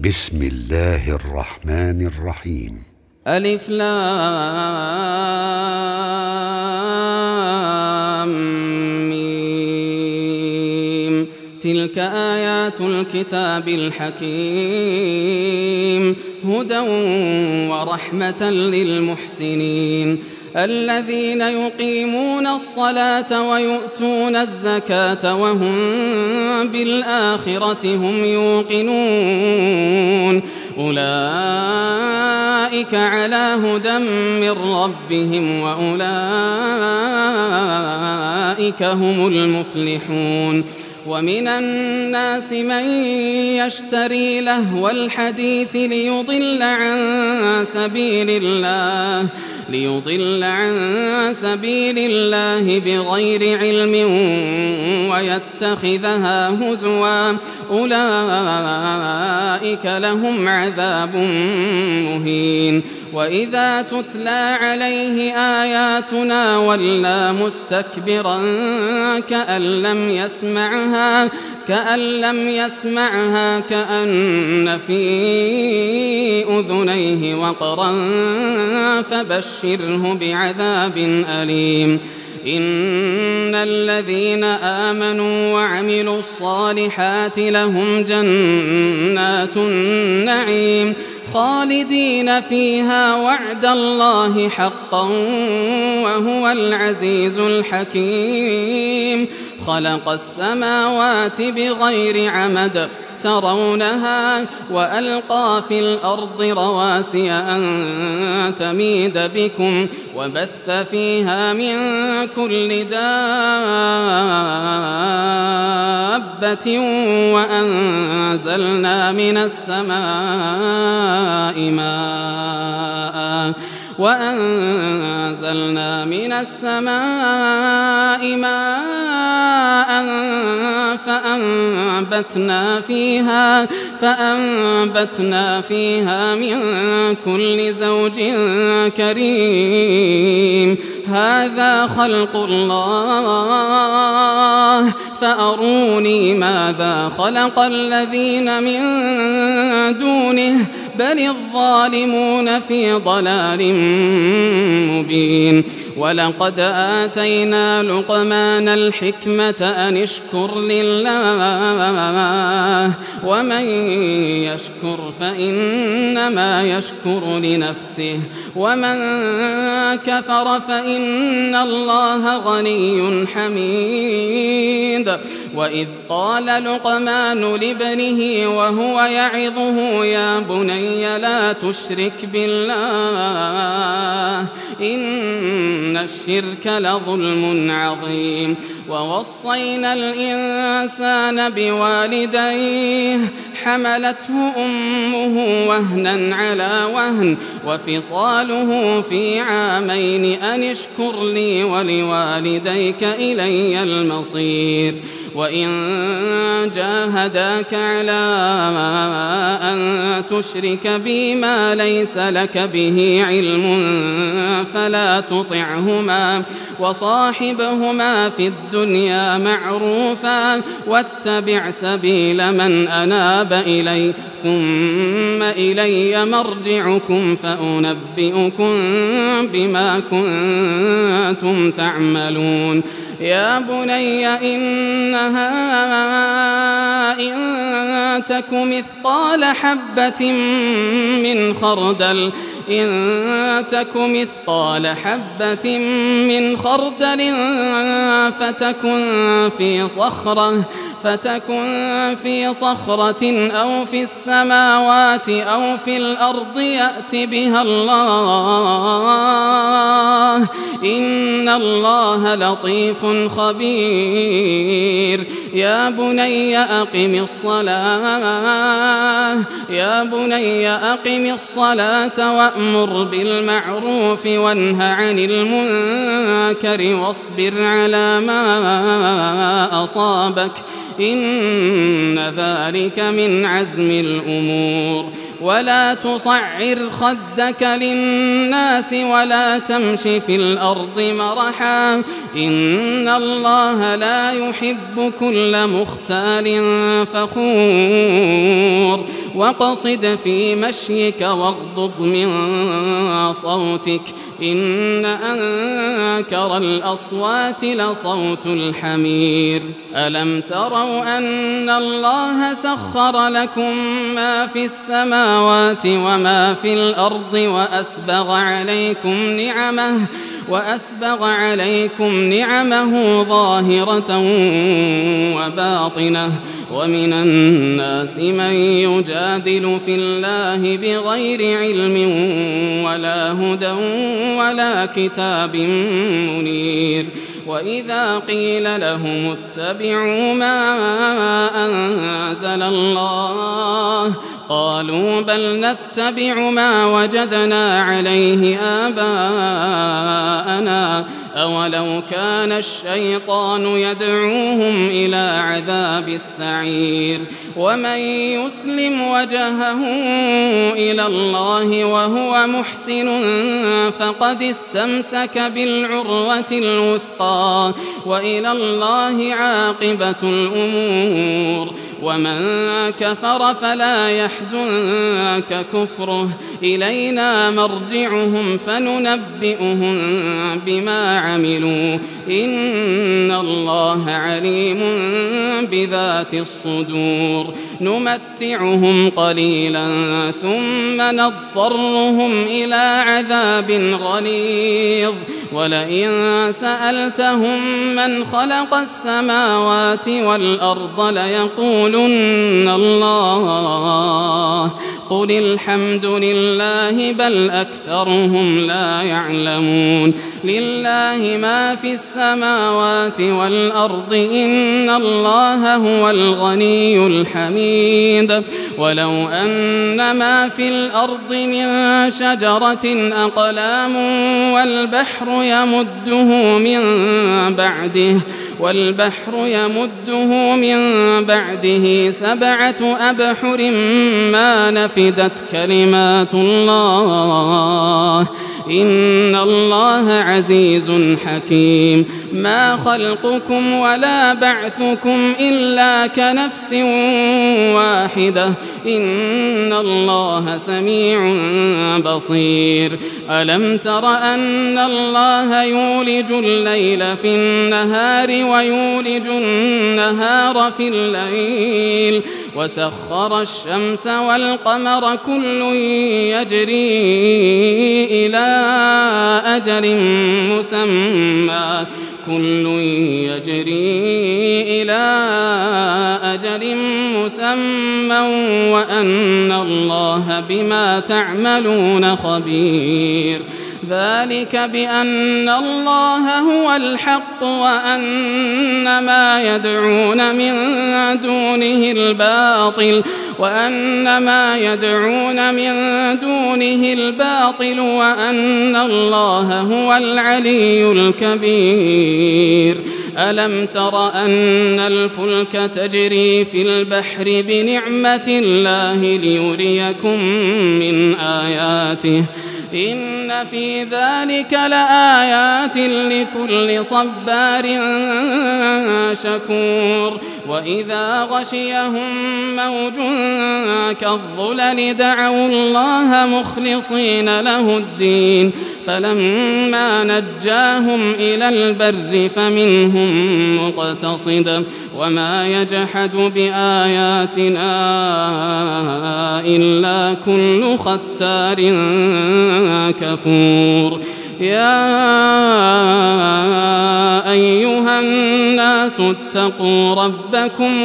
بسم الله الرحمن الرحيم. ألف لام ميم. تلك آيات الكتاب الحكيم هدى ورحمة للمحسنين الذين يقيمون الصلاة ويؤتون الزكاة وهم بالآخرة هم يوقنون أولئك على هدى من ربهم وأولئك هم المفلحون. ومن الناس من يشتري لهو الحديث ليضل عن سبيل الله بغير علم ويتخذها هزوا أولئك لهم عذاب مهين. وإذا تتلى عليه آياتنا ولى مستكبرا كأن لم يسمعها كأن في أذنيه وقرا فبشره بعذاب أليم. إن الذين آمنوا وعملوا الصالحات لهم جنات النعيم خالدين فيها وعد الله حقا وهو العزيز الحكيم. خلق السماوات بغير عمد ترونها وألقى في الأرض رواسي أن تميد بكم وبث فيها من كل دابة وأنزلنا من السماء ماء فأنبتنا فيها من كل زوج كريم. هذا خلق الله فأروني ماذا خلق الذين من دونه بل الظالمون في ضلال مبين. ولقد آتينا لقمان الحكمة أن اشكر لله ومن يشكر فإنما يشكر لنفسه ومن كفر فإن الله غني حميد. وإذ قال لقمان لابنه وهو يعظه يا بني لا تشرك بالله إن الشرك لظلم عظيم. ووصينا الإنسان بوالديه حملته أمه وهنا على وهن وفصاله في عامين أن اشكر لي ولوالديك إلي المصير. وإن جاهداك على أن تشرك بي ما ليس لك به علم فلا تطعهما وصاحبهما في الدنيا معروفا واتبع سبيل من أناب إلي ثم إلي مرجعكم فأنبئكم بما كنتم تعملون. يا بني إنها إن تك مثقال حبة من خردل فتكن في صخرة أو في السماوات أو في الأرض يأت بها الله إن الله لطيف خبير. يا بني أقم الصلاة وأمر بالمعروف وانه عن المنكر واصبر على ما أصابك إن ذلك من عزم الأمور. ولا تصعر خدك للناس ولا تمش في الأرض مرحا إن الله لا يحب كل مختال فخور واقصد في مشيك واغضض من صوتك إن أنكر الأصوات لصوت الحمير ألم تروا أن الله سخر لكم ما في السماوات وما في الأرض وأسبغ عليكم نعمه ظاهرة وباطنة ومن الناس من يجادل في الله بغير علم ولا هدى ولا كتاب منير وإذا قيل لهم اتبعوا ما أنزل الله قالوا بل نتبع ما وجدنا عليه آباءنا أولو كان الشيطان يدعوهم إلى عذاب السعير ومن يسلم وجهه إلى الله وهو محسن فقد استمسك بالعروة الوثقى وإلى الله عاقبة الأمور ومن كفر فلا يحزنك كفره إلينا مرجعهم فننبئهم بما عملوا إن الله عليم بذات الصدور نمتعهم قليلا ثم نضطرهم إلى عذاب غليظ ولئن سألتهم من خلق السماوات والأرض ليقولن الله قل الحمد لله بل أكثرهم لا يعلمون لله ما في السماوات والأرض إن الله هو الغني الحميد ولو أن ما في الأرض من شجرة أقلام والبحر يمده من بعده 7 أبحر ما نفدت كلمات الله إن الله عزيز حكيم ما خلقكم ولا بعثكم إلا كنفس واحدة إن الله سميع بصير ألم تر أن الله يولج الليل في النهار ويولج النهار في الليل وسخر الشمس والقمر كل يجري إلى أجل مسمى وأن الله بما تعملون خبير ذلك بأن الله هو الحق وأن ما يدعون من دونه الباطل وأن الله هو العلي الكبير ألم تر أن الفلك تجري في البحر بنعمة الله ليريكم من آياته إن في ذلك لآيات لكل صبار شكور وإذا غشيهم موج كالظلل دعوا الله مخلصين له الدين فلما نجاهم إلى البر فمنهم مقتصد وما يجحد بآياتنا إلا كل ختار كفور يا أيها الناس اتقوا ربكم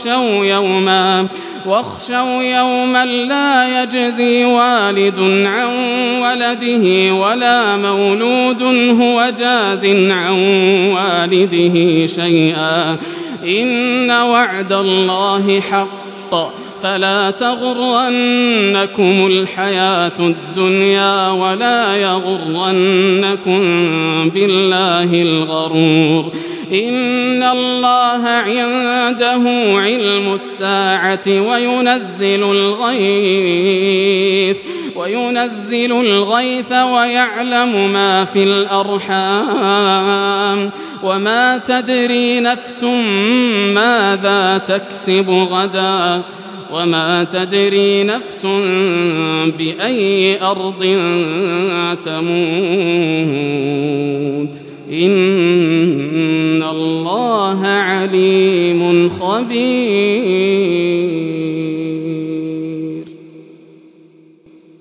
واخشوا يوما لا يجزي والد عن ولده ولا مولود هو جاز عن والده شيئا إن وعد الله حق فلا تغرنكم الحياة الدنيا ولا يغرنكم بالله الغرور إن الله عنده علم الساعة وينزل الغيث ويعلم ما في الأرحام وما تدري نفس ماذا تكسب غدا وما تدري نفس بأي أرض تموت إن الله عليم خبير.